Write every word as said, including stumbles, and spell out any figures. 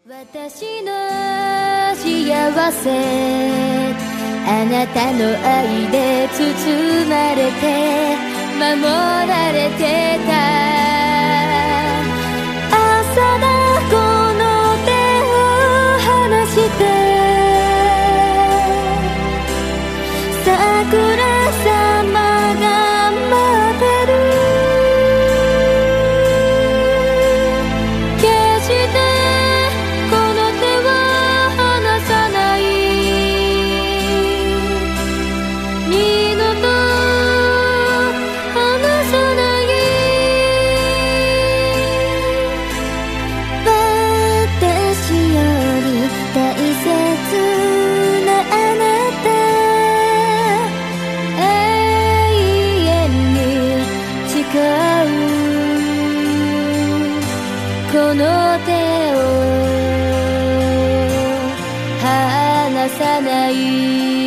私の幸せ、あなたの愛で包まれて守られてた。朝だこの手を離して桜様が待ってる。決してこの手を離さない。二度と離さない。私より大切なあなた、永遠に誓う。この手を離さない。